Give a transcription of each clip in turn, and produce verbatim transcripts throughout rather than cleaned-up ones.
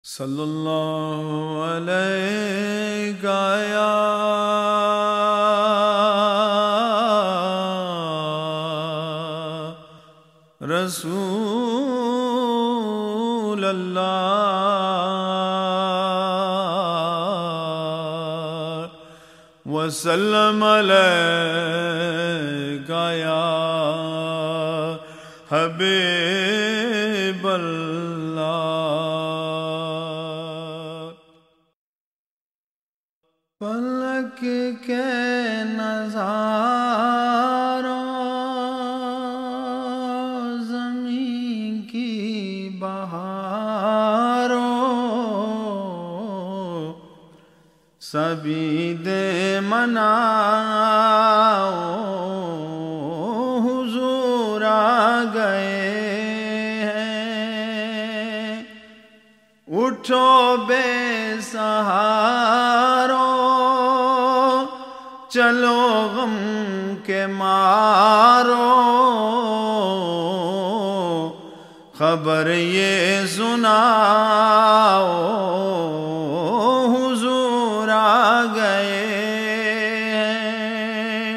صلی اللہ علیہ یا رسول اللہ وسلم علیہ یا حبیب اللہ۔ فلک کے نظاروں زمین کی بہاروں سبھی دے مناؤ حضور آ گئے ہیں، اٹھو بے سہاروں چلو غم کے مارو، خبر یہ سناؤ حضور آ گئے ہیں،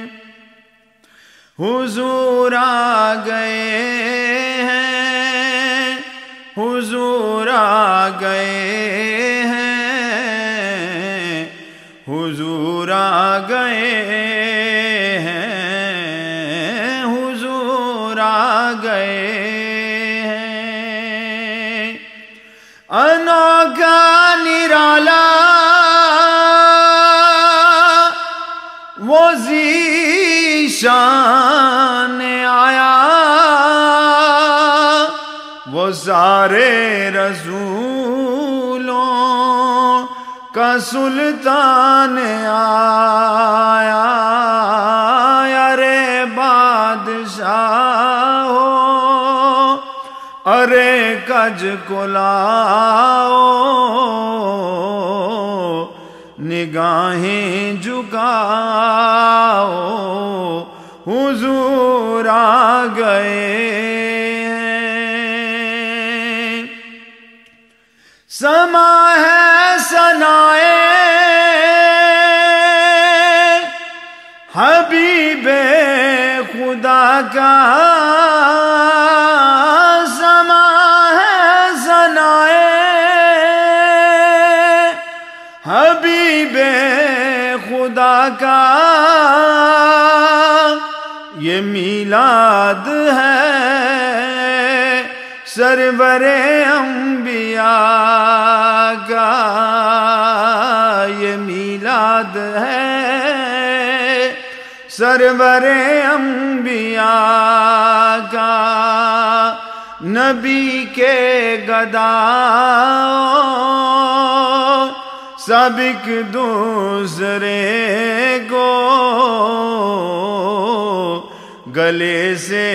حضور آ گئے ہیں، حضور آ گئے ہیں، حضور آ گئے ہیں، حضور آ گئے ہیں۔ انوکھا نرالا وہ ذیشان آیا، وہ سارے رسولوں کا سلطان آیا، ارے بادشاہ ہو ارے کج کلاؤ، نگاہیں جھکاؤ حضور آ گئے ہیں۔ سما ہے ثنائے حبیب خدا کا، سما ہے ثنائے حبیب خدا کا، یہ میلاد ہے سرور انبیاء کا، یہ میلاد ہے سرور انبیاء کا۔ نبی کے گداؤں سابق دوسرے کو گلے سے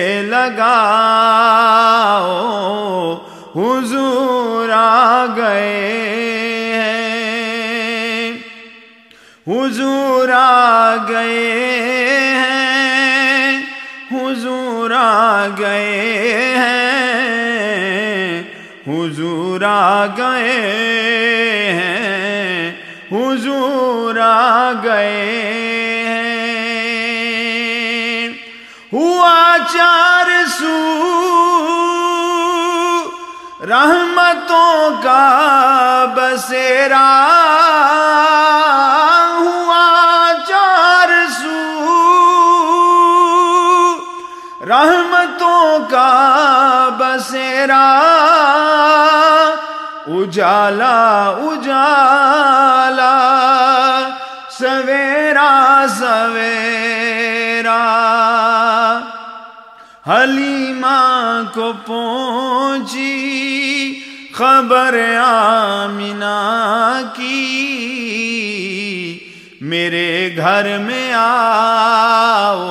لگاؤ حضور آ گئے ہیں، حضور آ گئے ہیں، حضور آ گئے ہیں، حضور آ گئے ہیں، حضور آ گئے ہیں۔ ہوا چار سو رحمتوں کا بسیرا، ہوا چار سو رحمتوں کا بسیرا، اجالا اجالا سویرا سویرا، حلیمہ کو پہنچی خبر آمنہ کی، میرے گھر میں آؤ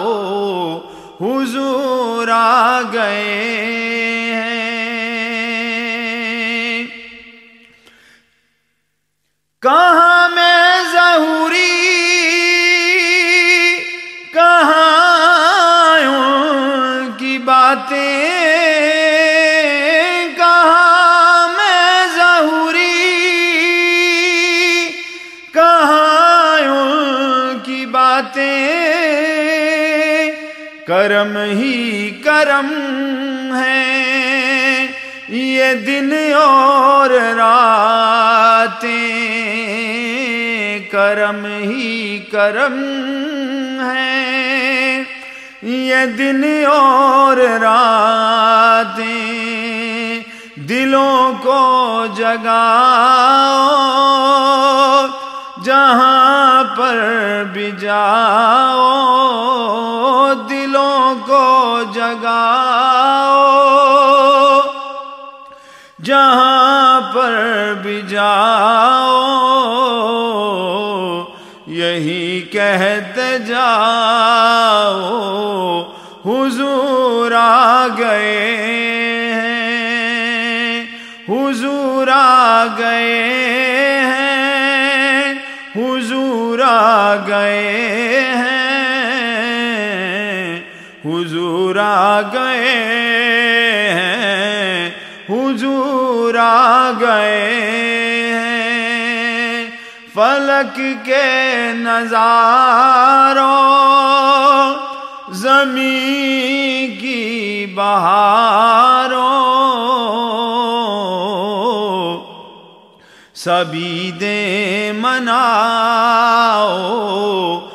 حضور آ گئے ہیں۔ کہاں میں ظہوری کہاں ان کی باتیں، کہاں میں ظہوری کرم ہی کرم ہے یہ دن اور راتیں، کرم ہی کرم ہے یہ دن اور راتیں، دلوں کو جگاؤ جہاں پر بھی جاؤ، دلوں کو جگاؤ جہاں پر بھی جاؤ، یہی کہتے جاؤ حضور آ گئے ہیں، حضور آ گئے ہیں، حضور آ گئے ہیں، حضور آ گئے ہیں، حضور آ گئے ہیں، فلک کے نظاروں زمین کی بہاروں سبھی دے مناؤ